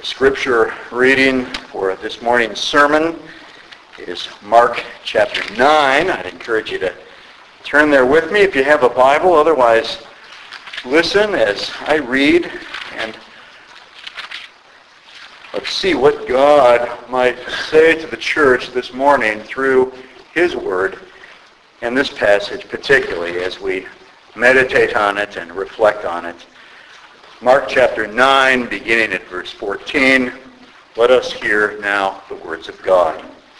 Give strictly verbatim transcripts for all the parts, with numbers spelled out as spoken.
Scripture reading for this morning's sermon is Mark chapter nine. I'd encourage you to turn there with me if you have a Bible. Otherwise, listen as I read and let's see what God might say to the church this morning through His Word and this passage particularly as we meditate on it and reflect on it. Mark chapter nine, beginning at verse fourteen. Let us hear now the words of God.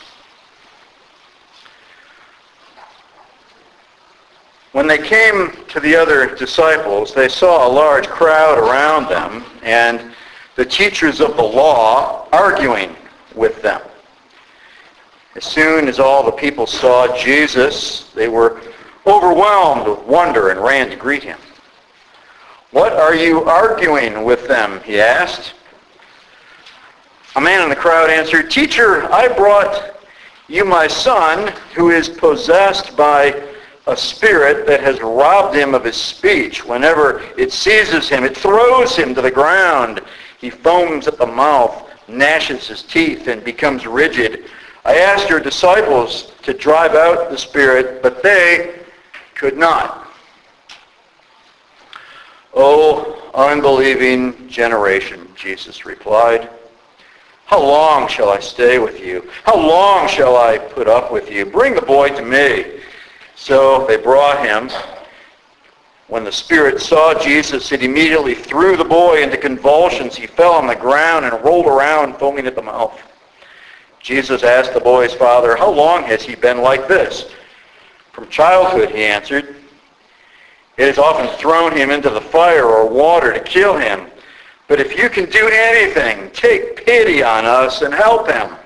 When they came to the other disciples, they saw a large crowd around them and the teachers of the law arguing with them. As soon as all the people saw Jesus, they were overwhelmed with wonder and ran to greet him. "What are you arguing with them?" he asked. A man in the crowd answered, "Teacher, I brought you my son who is possessed by a spirit that has robbed him of his speech. Whenever it seizes him, it throws him to the ground. He foams at the mouth, gnashes his teeth, and becomes rigid. I asked your disciples to drive out the spirit, but they could not." "O unbelieving generation," Jesus replied, "how long shall I stay with you? How long shall I put up with you? Bring the boy to me." So they brought him. When the spirit saw Jesus, it immediately threw the boy into convulsions. He fell on the ground and rolled around, foaming at the mouth. Jesus asked the boy's father, "How long has he been like this?" "From childhood," he answered. "It has often thrown him into the fire or water to kill him. But if you can do anything, take pity on us and help him."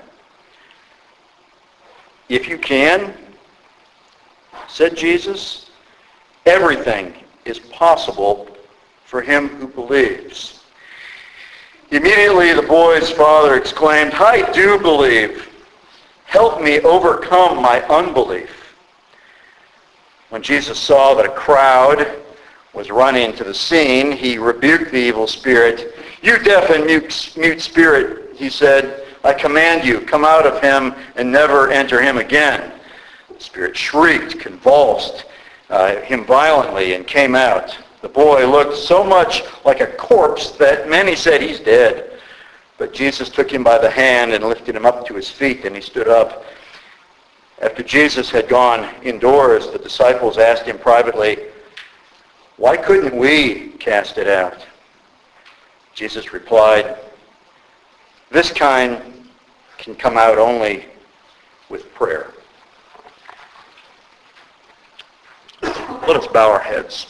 "If you can," said Jesus, "everything is possible for him who believes." Immediately the boy's father exclaimed, "I do believe. Help me overcome my unbelief." When Jesus saw that a crowd was running to the scene, he rebuked the evil spirit. "You deaf and mute, mute spirit," he said, "I command you, come out of him and never enter him again." The spirit shrieked, convulsed uh, him violently, and came out. The boy looked so much like a corpse that many said, "He's dead." But Jesus took him by the hand and lifted him up to his feet, and he stood up. After Jesus had gone indoors, the disciples asked him privately, "Why couldn't we cast it out?" Jesus replied, "This kind can come out only with prayer." Let us bow our heads.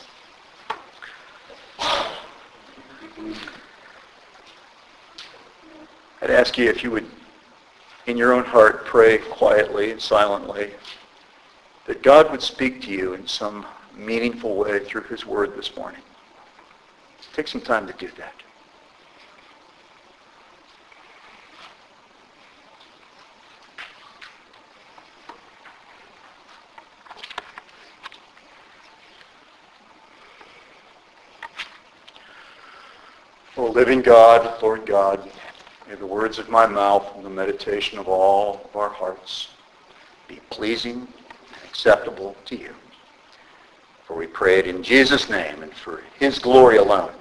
I'd ask you if you would, in your own heart, pray quietly and silently that God would speak to you in some meaningful way through His Word this morning. Take some time to do that. O living God, Lord God, may the words of my mouth and the meditation of all of our hearts be pleasing and acceptable to you. For we pray it in Jesus' name and for His glory alone.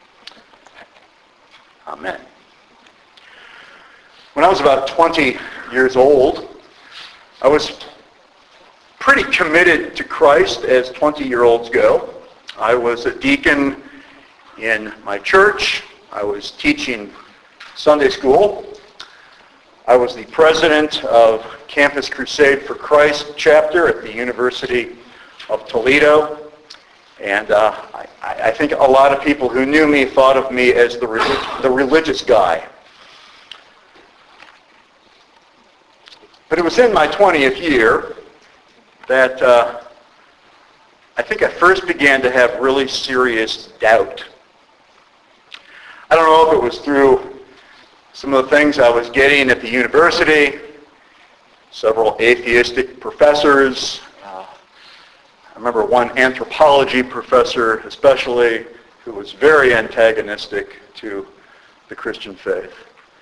Amen. When I was about twenty years old, I was pretty committed to Christ as twenty-year-olds go. I was a deacon in my church. I was teaching Sunday school. I was the president of Campus Crusade for Christ chapter at the University of Toledo. And uh, I, I think a lot of people who knew me thought of me as the, relig- the religious guy. But it was in my twentieth year that uh, I think I first began to have really serious doubt. I don't know if it was through some of the things I was getting at the university, several atheistic professors. Uh, I remember one anthropology professor especially who was very antagonistic to the Christian faith.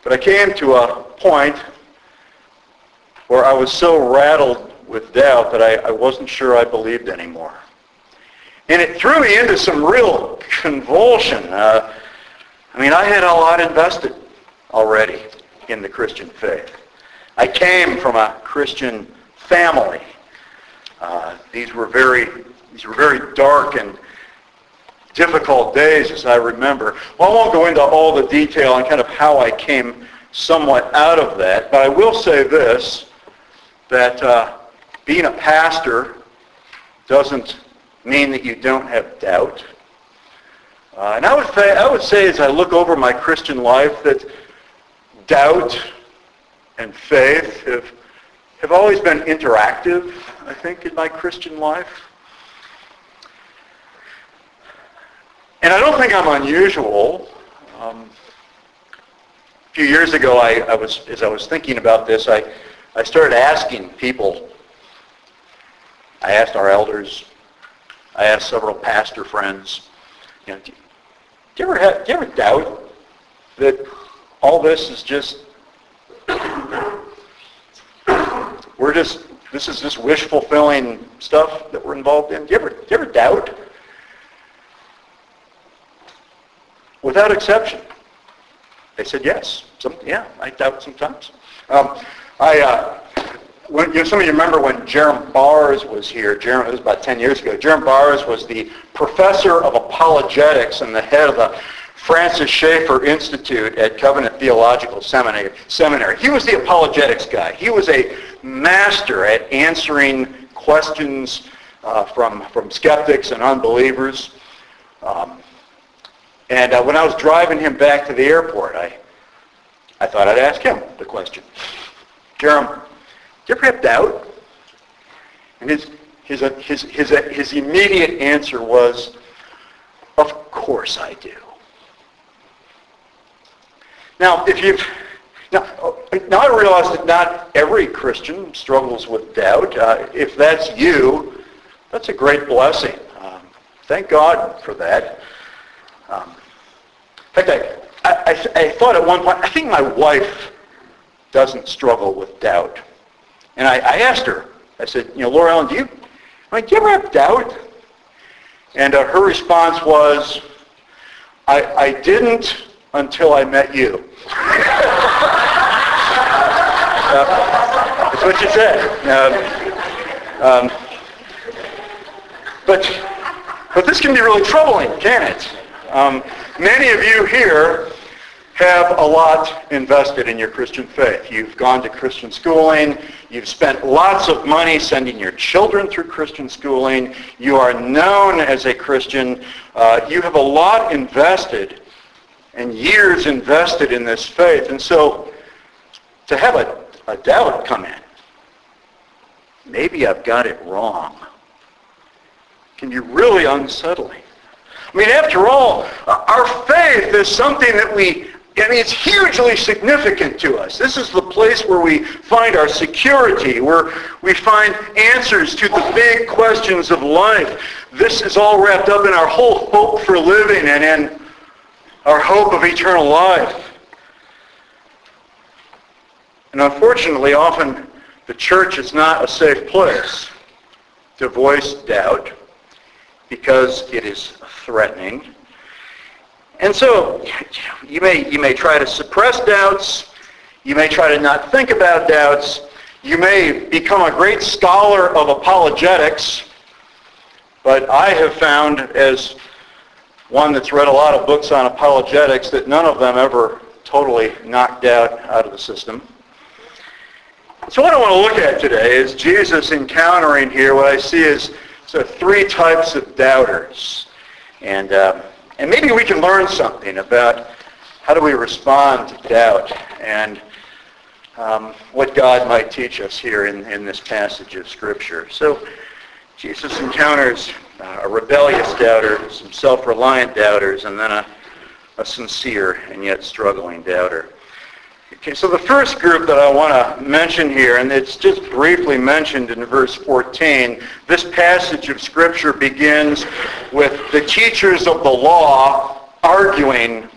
But I came to a point where I was so rattled with doubt that I, I wasn't sure I believed anymore. And it threw me into some real convulsion. Uh, I mean, I had a lot invested already in the Christian faith. I came from a Christian family. Uh, these were very, these were very dark and difficult days, as I remember. Well, I won't go into all the detail on kind of how I came somewhat out of that, but I will say this, that uh, being a pastor doesn't mean that you don't have doubt. Uh, and I would, say, I would say as I look over my Christian life that doubt and faith have, have always been interactive, I think, in my Christian life. And I don't think I'm unusual. Um, a few years ago, I, I was, as I was thinking about this, I, I started asking people. I asked our elders. I asked several pastor friends. You know, do, do you ever have, do you ever doubt that all this is just we're just this is just wish fulfilling stuff that we're involved in? Do you ever do you ever doubt? Without exception, they said yes. Some, yeah, I doubt sometimes. Um, I, uh, when, you know, some of you remember when Jerem Bars was here. Jerem, it was about ten years ago. Jerem Bars was the professor of apologetics and the head of the Francis Schaeffer Institute at Covenant Theological Seminary. Seminary. He was the apologetics guy. He was a master at answering questions uh, from from skeptics and unbelievers. Um, And uh, when I was driving him back to the airport, I I thought I'd ask him the question. Jerem, do you ever have doubt? And his his his his his immediate answer was, "Of course I do." Now, if you've now, now I realize that not every Christian struggles with doubt. Uh, if that's you, that's a great blessing. Um, thank God for that. Um, in fact, I, I, I thought at one point, I think my wife doesn't struggle with doubt. And I, I asked her, I said, you know, Laura Ellen, do you, like, do you ever have doubt? And uh, her response was, I, I didn't until I met you. uh, that's what she said. Uh, um, but, but this can be really troubling, can't it? Um, many of you here have a lot invested in your Christian faith. You've gone to Christian schooling. You've spent lots of money sending your children through Christian schooling. You are known as a Christian. Uh, you have a lot invested and years invested in this faith. And so to have a, a doubt come in, maybe I've got it wrong, can be really unsettling. I mean, after all, our faith is something that we, I mean, it's hugely significant to us. This is the place where we find our security, where we find answers to the big questions of life. This is all wrapped up in our whole hope for living and in our hope of eternal life. And unfortunately, often the church is not a safe place to voice doubt because it is threatening. And so you may you may try to suppress doubts. You may try to not think about doubts. You may become a great scholar of apologetics. But I have found, as one that's read a lot of books on apologetics, that none of them ever totally knocked doubt out of the system. So what I want to look at today is Jesus encountering here what I see as so three types of doubters. And uh, and maybe we can learn something about how do we respond to doubt and um, what God might teach us here in, in this passage of Scripture. So Jesus encounters uh, a rebellious doubter, some self-reliant doubters, and then a, a sincere and yet struggling doubter. Okay, so the first group that I want to mention here, and it's just briefly mentioned in verse fourteen, this passage of Scripture begins with the teachers of the law arguing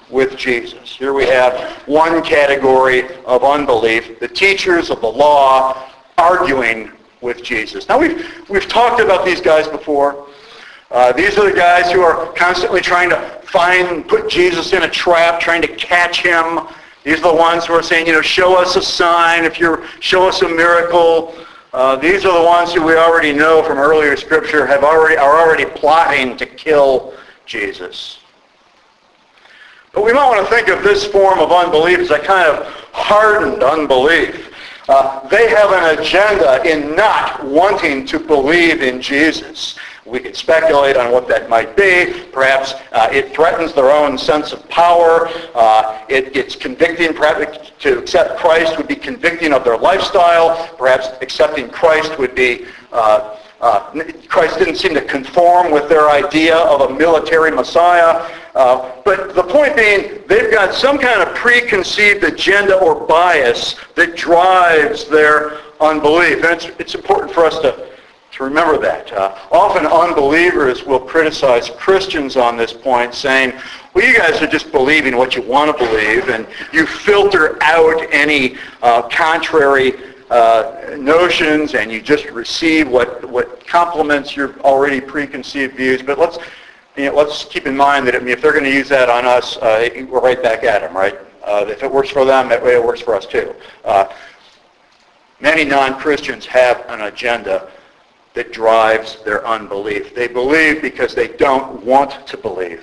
with Jesus. Here we have one category of unbelief, the teachers of the law arguing with Jesus. Now we've we've talked about these guys before. Uh, these are the guys who are constantly trying to find, put Jesus in a trap, trying to catch him. These are the ones who are saying, you know, show us a sign, if you're, show us a miracle. Uh, these are the ones who we already know from earlier Scripture have already are already plotting to kill Jesus. But we might want to think of this form of unbelief as a kind of hardened unbelief. Uh, they have an agenda in not wanting to believe in Jesus. We could speculate on what that might be. Perhaps uh, it threatens their own sense of power. Uh, it, it's convicting. Perhaps to accept Christ would be convicting of their lifestyle. Perhaps accepting Christ would be, uh, uh, Christ didn't seem to conform with their idea of a military Messiah. Uh, but the point being, they've got some kind of preconceived agenda or bias that drives their unbelief. And it's, it's important for us to To remember that. Uh, often unbelievers will criticize Christians on this point, saying, well, you guys are just believing what you want to believe, and you filter out any uh, contrary uh, notions, and you just receive what, what complements your already preconceived views. But let's you know, let's keep in mind that I mean, if they're going to use that on us, uh, we're right back at them, right? Uh, if it works for them, that way it works for us too. Uh, many non-Christians have an agenda that drives their unbelief. They believe because they don't want to believe.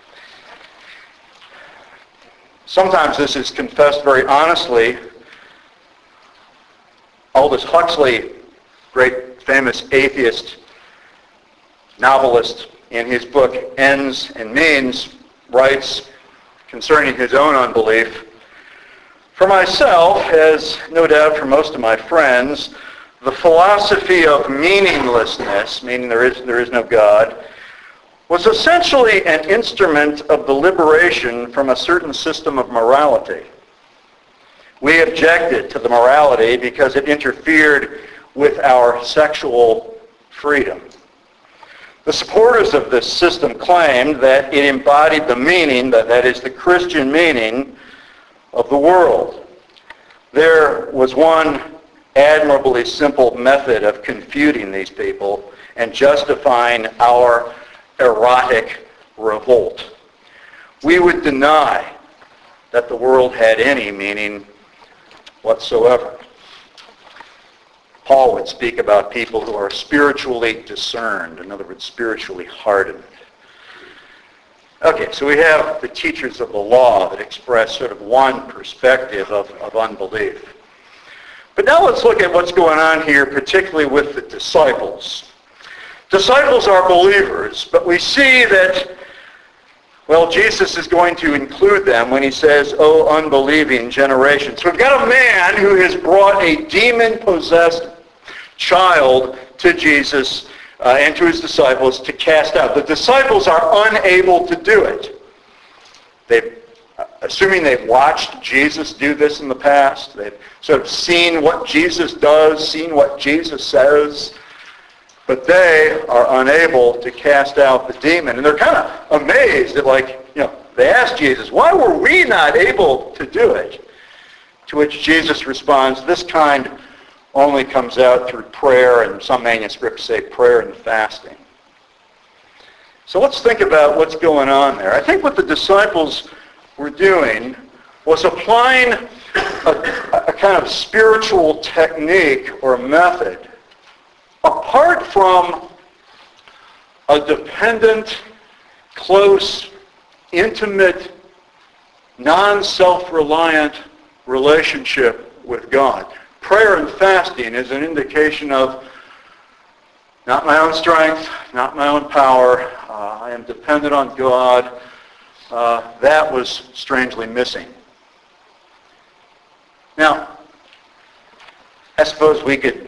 Sometimes this is confessed very honestly. Aldous Huxley, great famous atheist novelist, in his book Ends and Means, writes concerning his own unbelief, "For myself, as no doubt for most of my friends, the philosophy of meaninglessness," meaning there is there is no God, "was essentially an instrument of the liberation from a certain system of morality. We objected to the morality because it interfered with our sexual freedom. The supporters of this system claimed that it embodied the meaning, that, that is the Christian meaning, of the world. There was one admirably simple method of confuting these people and justifying our erotic revolt. We would deny that the world had any meaning whatsoever." Paul would speak about people who are spiritually discerned, in other words, spiritually hardened. Okay, so we have the teachers of the law that express sort of one perspective of, of unbelief. But now let's look at what's going on here, particularly with the disciples. Disciples are believers, but we see that, well, Jesus is going to include them when he says, "O unbelieving generation." So we've got a man who has brought a demon-possessed child to Jesus uh, and to his disciples to cast out. The disciples are unable to do it. They've Assuming they've watched Jesus do this in the past, they've sort of seen what Jesus does, seen what Jesus says, but they are unable to cast out the demon. And they're kind of amazed at, like, you know, they asked Jesus, "Why were we not able to do it?" To which Jesus responds, "This kind only comes out through prayer," and some manuscripts say prayer and fasting. So let's think about what's going on there. I think what the disciples were doing was applying a, a kind of spiritual technique or method apart from a dependent, close, intimate, non-self-reliant relationship with God. Prayer and fasting is an indication of not my own strength, not my own power. Uh, I am dependent on God. Uh, that was strangely missing. Now, I suppose we could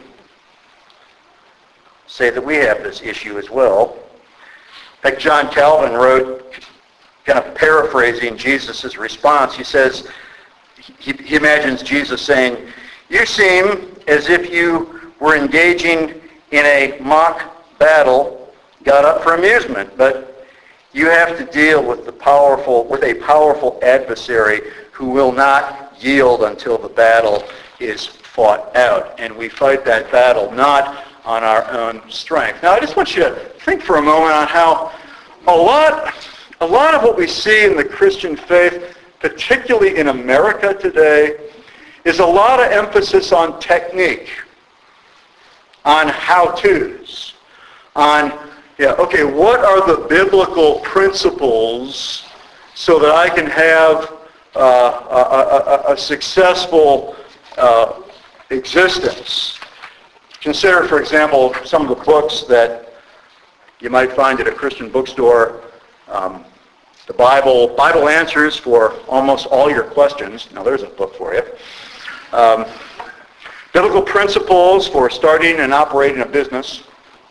say that we have this issue as well. In fact, John Calvin wrote, kind of paraphrasing Jesus' response, he says, he, he imagines Jesus saying, "You seem as if you were engaging in a mock battle got up for amusement, but You have to deal with the powerful, with a powerful adversary who will not yield until the battle is fought out. And we fight that battle not on our own strength. Now, I just want you to think for a moment on how a lot, a lot of what we see in the Christian faith, particularly in America today, is a lot of emphasis on technique, on how-tos, on, yeah, okay, what are the biblical principles so that I can have uh, a, a, a successful uh, existence? Consider, for example, some of the books that you might find at a Christian bookstore. Um, the Bible, Bible Answers for Almost All Your Questions. Now there's a book for you. Um, Biblical Principles for Starting and Operating a Business.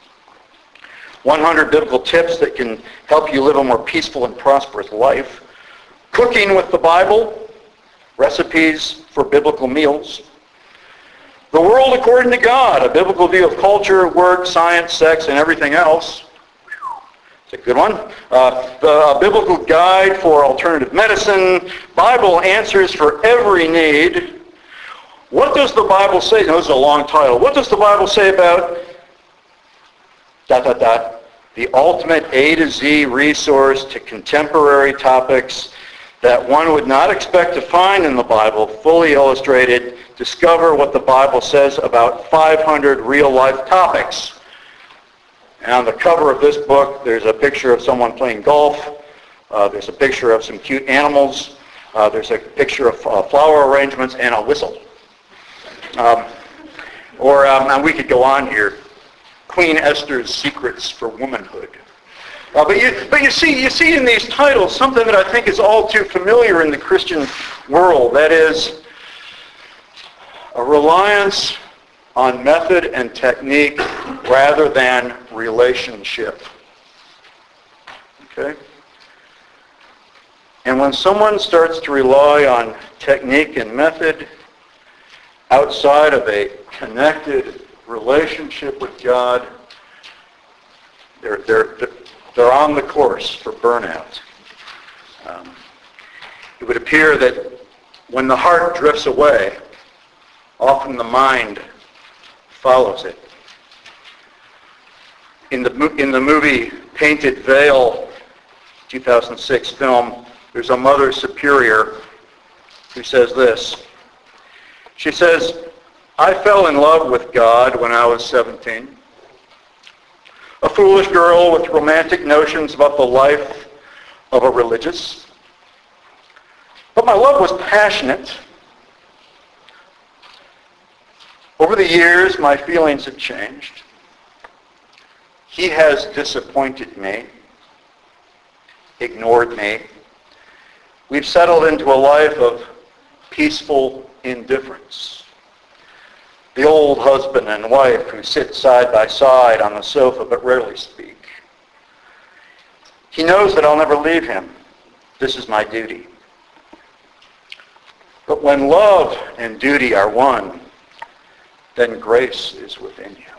one hundred Biblical Tips that can help you live a more peaceful and prosperous life. Cooking with the Bible. Recipes for Biblical Meals. The World According to God, a biblical view of culture, work, science, sex, and everything else. It's a good one. Uh, the uh, Biblical Guide for Alternative Medicine. Bible Answers for Every Need. What does the Bible say? Now, this is a long title. What does the Bible say about dot, dot, dot, the ultimate A to Z resource to contemporary topics that one would not expect to find in the Bible, fully illustrated? Discover what the Bible says about five hundred real-life topics. And on the cover of this book, there's a picture of someone playing golf. Uh, there's a picture of some cute animals. Uh, there's a picture of uh, flower arrangements and a whistle. Um, or, um, and we could go on here. Queen Esther's Secrets for Womanhood. Uh, but you, but you see, you see in these titles something that I think is all too familiar in the Christian world. That is a reliance on method and technique rather than relationship. Okay? And when someone starts to rely on technique and method outside of a connected relationship with God, they're, they're, they're on the course for burnout. Um, it would appear that when the heart drifts away, often the mind follows it. In the, in the movie Painted Veil, two thousand six film, there's a Mother Superior who says this. She says, I fell in love with God when I was seventeen. A foolish girl with romantic notions about the life of a religious. But my love was passionate. Over the years, my feelings have changed. He has disappointed me, ignored me. We've settled into a life of peaceful indifference. The old husband and wife who sit side by side on the sofa but rarely speak. He knows that I'll never leave him. This is my duty. But when love and duty are one, then grace is within you.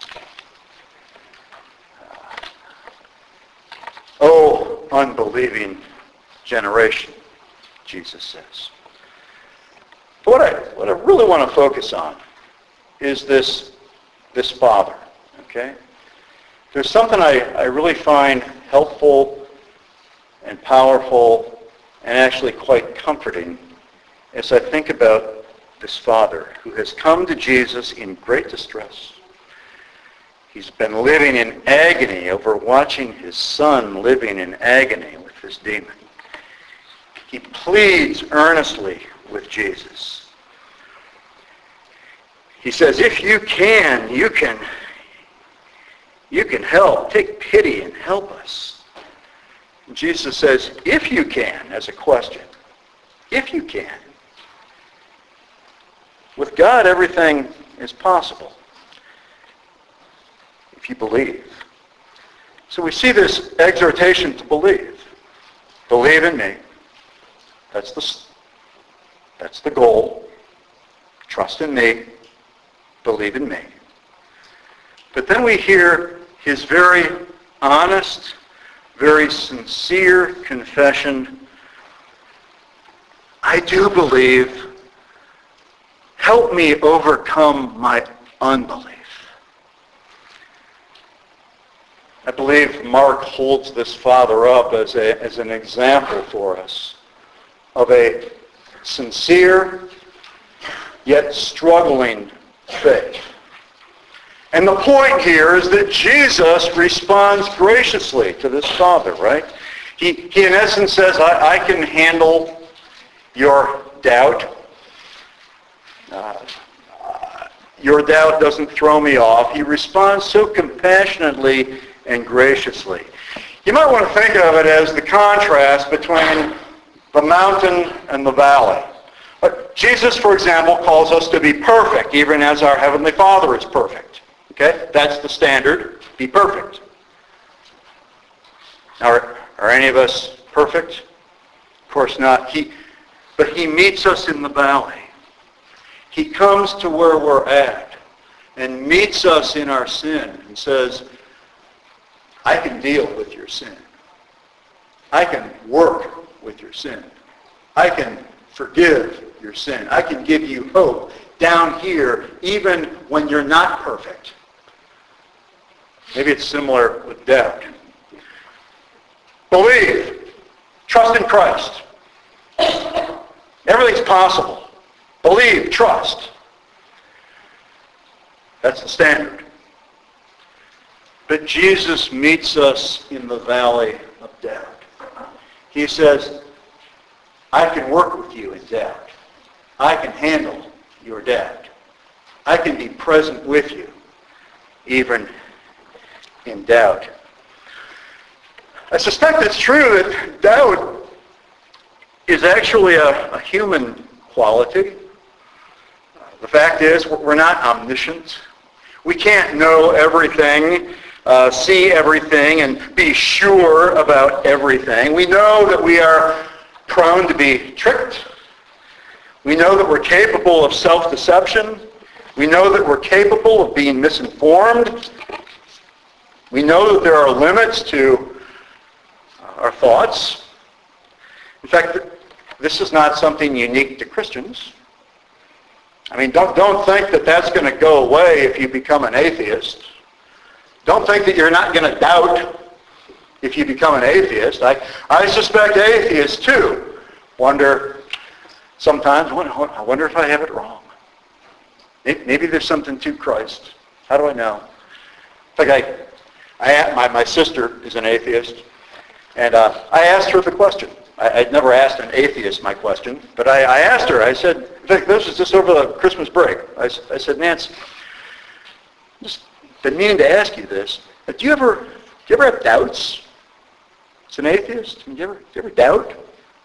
Oh, unbelieving generation, Jesus says. But what I, what I really want to focus on is this, this father, okay? There's something I, I really find helpful and powerful and actually quite comforting as I think about this father who has come to Jesus in great distress. He's been living in agony over watching his son living in agony with this demon. He pleads earnestly with Jesus. He says, if you can, you can, you can help. Take pity and help us. And Jesus says, if you can, as a question. If you can. With God, everything is possible. If you believe. So we see this exhortation to believe. Believe in me. That's the, that's the goal. Trust in me. Believe in me. But then we hear his very honest, very sincere confession, I do believe. Help me overcome my unbelief. I believe Mark holds this father up as, a, as an example for us of a sincere yet struggling faith. And the point here is that Jesus responds graciously to this father, right? He, he in essence says, I, I can handle your doubt. Uh, your doubt doesn't throw me off. He responds so compassionately and graciously. You might want to think of it as the contrast between the mountain and the valley. But Jesus, for example, calls us to be perfect, even as our Heavenly Father is perfect. Okay? That's the standard. Be perfect. Are, are any of us perfect? Of course not. He, but He meets us in the valley. He comes to where we're at and meets us in our sin and says, I can deal with your sin. I can work with your sin. I can forgive your sin. I can give you hope down here even when you're not perfect. Maybe it's similar with doubt. Believe. Trust in Christ. Everything's possible. Believe. Trust. That's the standard. But Jesus meets us in the valley of doubt. He says, I can work with you in doubt. I can handle your doubt. I can be present with you, even in doubt. I suspect it's true that doubt is actually a, a human quality. The fact is, we're not omniscient. We can't know everything, uh, see everything, and be sure about everything. We know that we are prone to be tricked. We know that we're capable of self-deception. We know that we're capable of being misinformed. We know that there are limits to our thoughts. In fact, this is not something unique to Christians. I mean, don't, don't think that that's going to go away if you become an atheist. Don't think that you're not going to doubt if you become an atheist. I, I suspect atheists, too, wonder sometimes, I wonder if I have it wrong. Maybe there's something to Christ. How do I know? In fact, I, I, my, my sister is an atheist, and uh, I asked her the question. I, I'd never asked an atheist my question, but I, I asked her, I said, in fact, this was just over the Christmas break. I, I said, Nance, just been meaning to ask you this, but do you ever, do you ever have doubts? As an atheist, do you ever, do you ever doubt?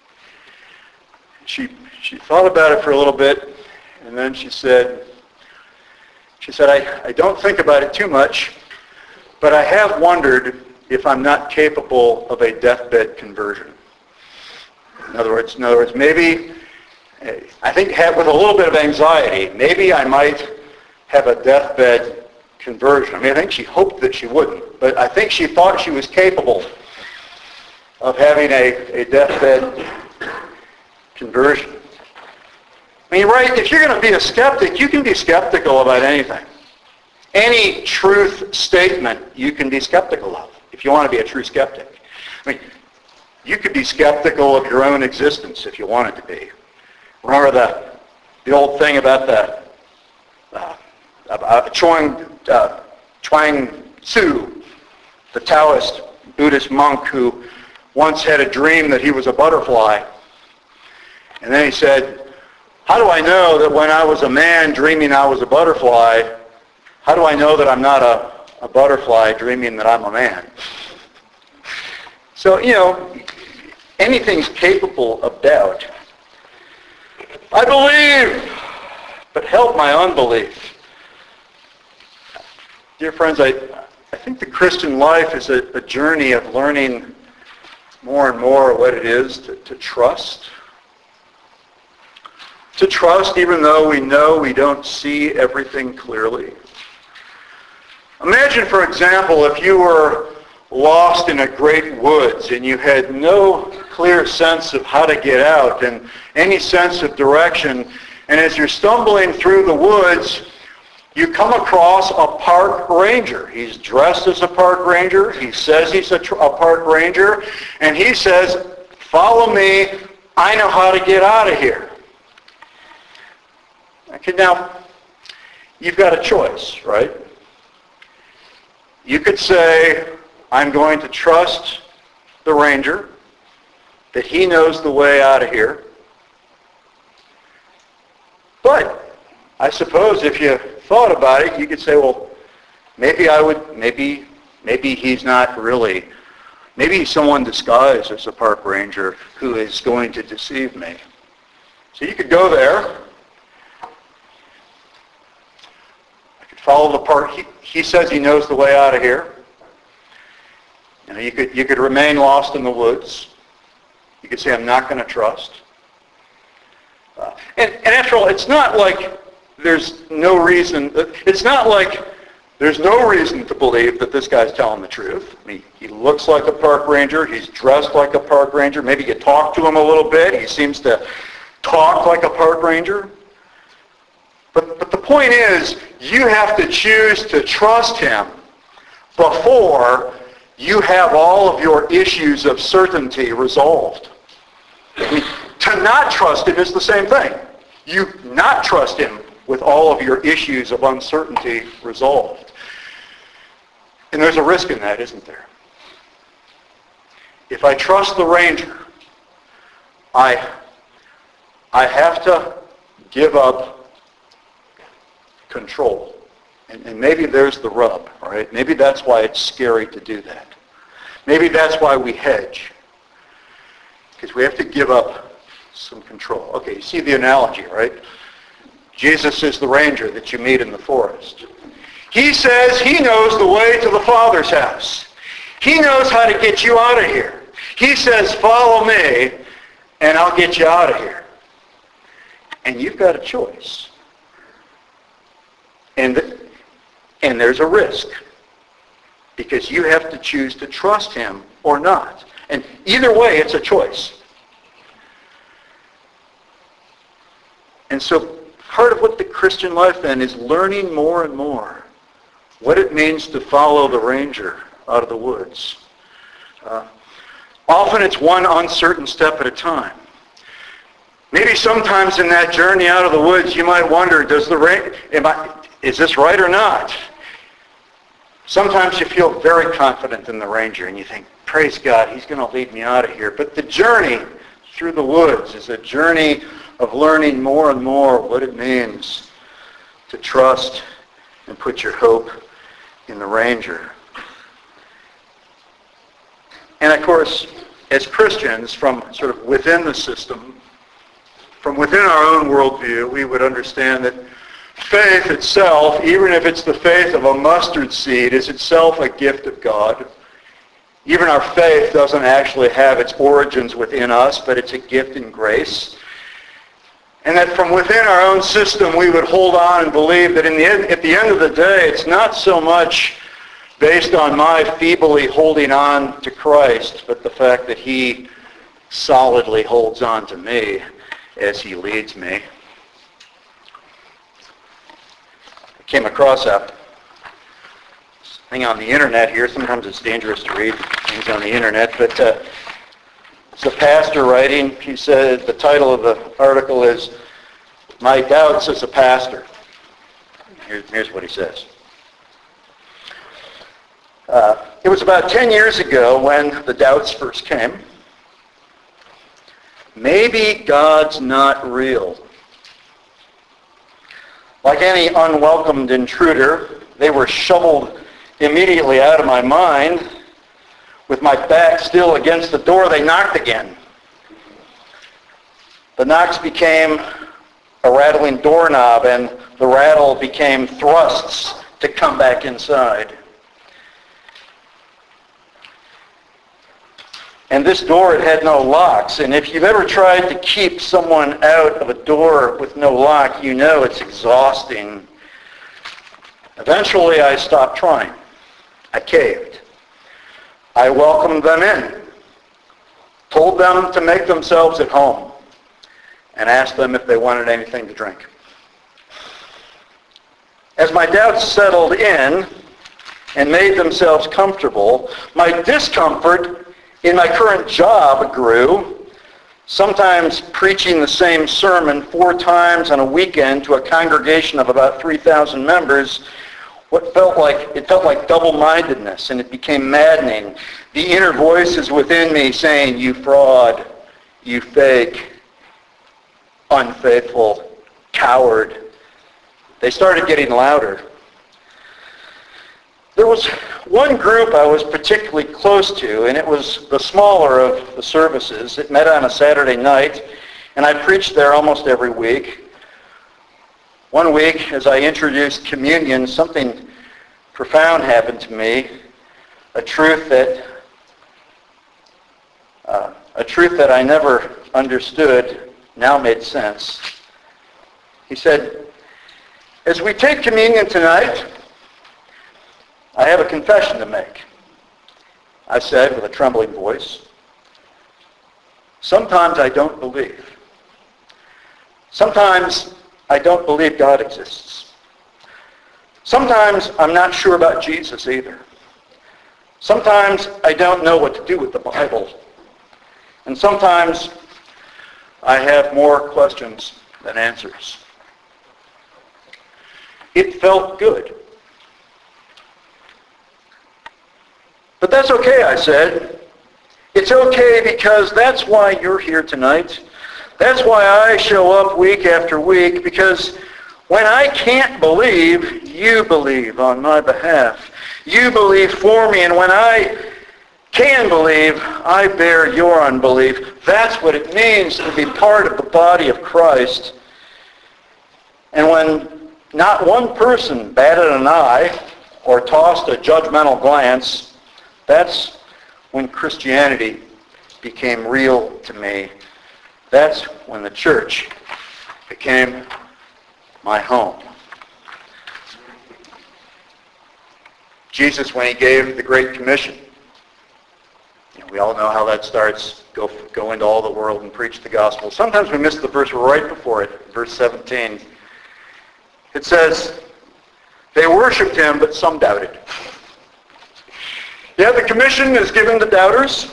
She, she thought about it for a little bit, and then she said, she said, I, I don't think about it too much, but I have wondered if I'm not capable of a deathbed conversion. In other words, in other words, maybe, I think have, with a little bit of anxiety, maybe I might have a deathbed conversion. I mean, I think she hoped that she wouldn't, but I think she thought she was capable of having a, a deathbed conversion. I mean, right, if you're going to be a skeptic, you can be skeptical about anything. Any truth statement you can be skeptical of, if you want to be a true skeptic. I mean, you could be skeptical of your own existence if you wanted to be. Remember the the old thing about the uh, about Chuang uh, Chuang Tzu, the Taoist Buddhist monk who once had a dream that he was a butterfly, and then he said, "How do I know that when I was a man dreaming I was a butterfly, how do I know that I'm not a, a butterfly dreaming that I'm a man?" So, you know, anything's capable of doubt. I believe, but help my unbelief. Dear friends, I, I think the Christian life is a, a journey of learning more and more what it is to, to trust. To trust even though we know we don't see everything clearly. Imagine, for example, if you were lost in a great woods and you had no clear sense of how to get out and any sense of direction. And as you're stumbling through the woods, you come across a park ranger. He's dressed as a park ranger. He says he's a, tr- a park ranger. And he says, "Follow me. I know how to get out of here." Okay, now, you've got a choice, right? You could say, "I'm going to trust the ranger, that he knows the way out of here." But I suppose if you thought about it, you could say, well, maybe I would, maybe, maybe he's not really, maybe he's someone disguised as a park ranger who is going to deceive me. So you could go there. I could follow the park. He, he says he knows the way out of here. You know, you could, you could remain lost in the woods. You could say, "I'm not going to trust." Uh, and, and after all, it's not like there's no reason, it's not like there's no reason to believe that this guy's telling the truth. I mean, he looks like a park ranger, he's dressed like a park ranger, maybe you talk to him a little bit, he seems to talk like a park ranger. But, but the point is, you have to choose to trust him before you have all of your issues of certainty resolved. I mean, to not trust him is the same thing. You not trust him with all of your issues of uncertainty resolved. And there's a risk in that, isn't there? If I trust the ranger, I, I have to give up control. And, and maybe there's the rub, all right? Maybe that's why it's scary to do that. Maybe that's why we hedge. Because we have to give up some control. Okay, you see the analogy, right? Jesus is the ranger that you meet in the forest. He says he knows the way to the Father's house. He knows how to get you out of here. He says, "Follow me, and I'll get you out of here." And you've got a choice. And, the, and there's a risk. Because you have to choose to trust him or not. And either way, it's a choice. And so part of what the Christian life then is learning more and more what it means to follow the ranger out of the woods. Uh, often it's one uncertain step at a time. Maybe sometimes in that journey out of the woods you might wonder, does the ra- am I, is this right or not? Sometimes you feel very confident in the ranger and you think, praise God, he's going to lead me out of here. But the journey through the woods is a journey of learning more and more what it means to trust and put your hope in the ranger. And of course, as Christians, from sort of within the system, from within our own worldview, we would understand that faith itself, even if it's the faith of a mustard seed, is itself a gift of God. Even our faith doesn't actually have its origins within us, but it's a gift in grace. And that from within our own system, we would hold on and believe that in the end, at the end of the day, it's not so much based on my feebly holding on to Christ, but the fact that he solidly holds on to me as he leads me. I came across a thing on the internet here. Sometimes it's dangerous to read things on the internet, but uh, it's a pastor writing. He said, the title of the article is, "My Doubts as a Pastor." Here, here's what he says. Uh, it was about ten years ago when the doubts first came. Maybe God's not real. Like any unwelcomed intruder, they were shoveled immediately out of my mind. With my back still against the door, they knocked again. The knocks became a rattling doorknob, and the rattle became thrusts to come back inside. And this door, it had no locks. And if you've ever tried to keep someone out of a door with no lock, you know it's exhausting. Eventually, I stopped trying. I caved. I welcomed them in, told them to make themselves at home, and asked them if they wanted anything to drink. As my doubts settled in and made themselves comfortable, my discomfort in my current job grew, sometimes preaching the same sermon four times on a weekend to a congregation of about three thousand members. What felt like, it felt like double-mindedness, and it became maddening. The inner voices within me saying, "You fraud, you fake, unfaithful, coward," they started getting louder. There was one group I was particularly close to, and it was the smaller of the services. It met on a Saturday night, and I preached there almost every week. One week, as I introduced communion, something profound happened to me, a truth that uh, a truth that I never understood now made sense. He said, "As we take communion tonight, I have a confession to make." I said with a trembling voice, "Sometimes I don't believe. Sometimes I don't believe God exists. Sometimes I'm not sure about Jesus either. Sometimes I don't know what to do with the Bible. And sometimes I have more questions than answers." It felt good. "But that's okay," I said. "It's okay because that's why you're here tonight. That's why I show up week after week, because when I can't believe, you believe on my behalf. You believe for me, and when I can believe, I bear your unbelief. That's what it means to be part of the body of Christ." And when not one person batted an eye or tossed a judgmental glance, that's when Christianity became real to me. That's when the church became my home. Jesus, when he gave the Great Commission, you know, we all know how that starts. Go, go into all the world and preach the gospel. Sometimes we miss the verse right before it, verse seventeen. It says, "They worshipped him, but some doubted." Yeah, the commission is given to doubters.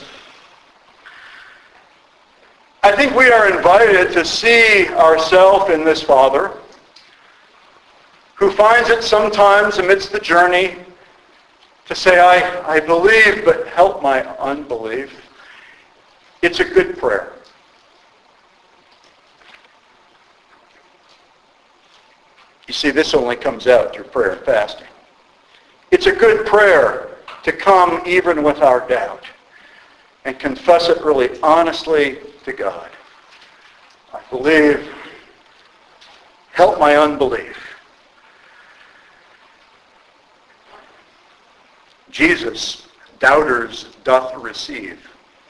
I think we are invited to see ourselves in this Father who finds it sometimes amidst the journey to say, I, I believe, but help my unbelief. It's a good prayer. You see, this only comes out through prayer and fasting. It's a good prayer to come even with our doubt and confess it really honestly to God. I believe. Help my unbelief. Jesus, doubters doth receive.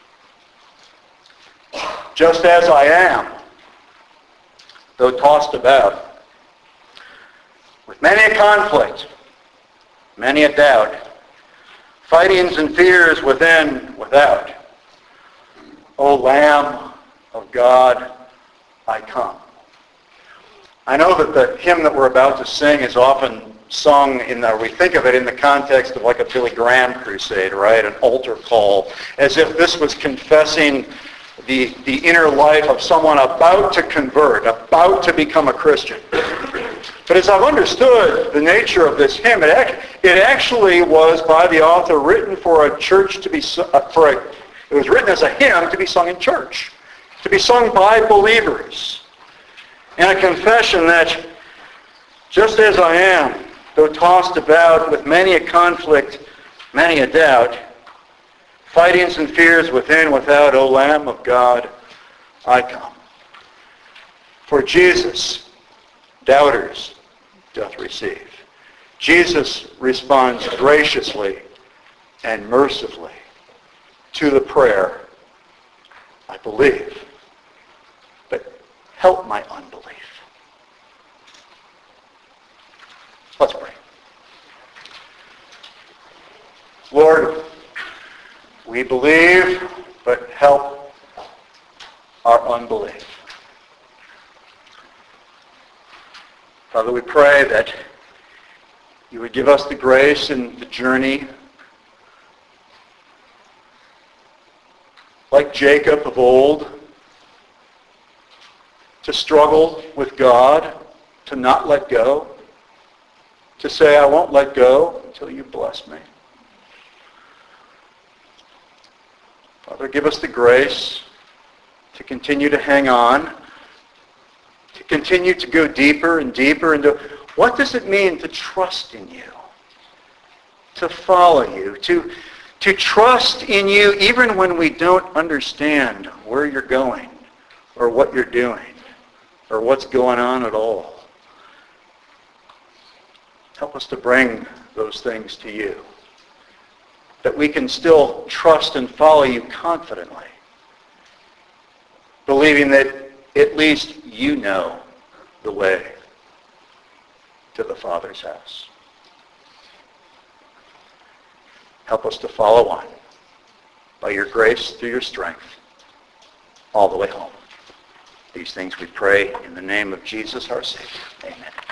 Just as I am, though tossed about, with many a conflict, many a doubt, fightings and fears within, without. O Lamb of God, I come. I know that the hymn that we're about to sing is often sung in the, we think of it in the context of like a Billy Graham crusade, right? An altar call, as if this was confessing the, the inner life of someone about to convert, about to become a Christian. But as I've understood the nature of this hymn, it, act, it actually was by the author written for a church to be, uh, for a, it was written as a hymn to be sung in church, to be sung by believers. And a confession that just as I am, though tossed about with many a conflict, many a doubt, fightings and fears within, without, O Lamb of God, I come. For Jesus, doubters doth receive. Jesus responds graciously and mercifully to the prayer, I believe, but help my unbelief. Let's pray. Lord, We believe, but help our unbelief. Father, we pray that you would give us the grace in the journey, like Jacob of old, to struggle with God, to not let go, to say, I won't let go until you bless me. Father, give us the grace to continue to hang on, to continue to go deeper and deeper into what does it mean to trust in you, to follow you, to, to trust in you even when we don't understand where you're going or what you're doing or what's going on at all. Help us to bring those things to you, that we can still trust and follow you confidently, believing that at least you know the way to the Father's house. Help us to follow on by your grace through your strength all the way home. These things we pray in the name of Jesus our Savior. Amen.